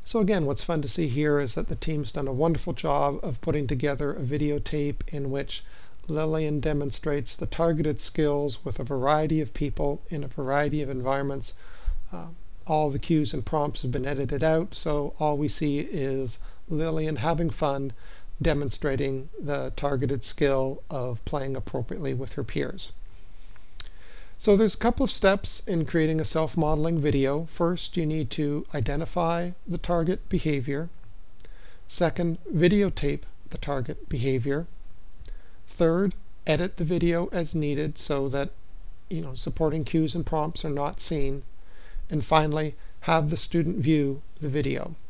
So again, what's fun to see here is that the team's done a wonderful job of putting together a videotape in which Lillian demonstrates the targeted skills with a variety of people in a variety of environments. All the cues and prompts have been edited out, so all we see is Lillian having fun demonstrating the targeted skill of playing appropriately with her peers. So there's a couple of steps in creating a self-modeling video. First, you need to identify the target behavior. Second, videotape the target behavior. Third, edit the video as needed so that supporting cues and prompts are not seen. And finally, have the student view the video.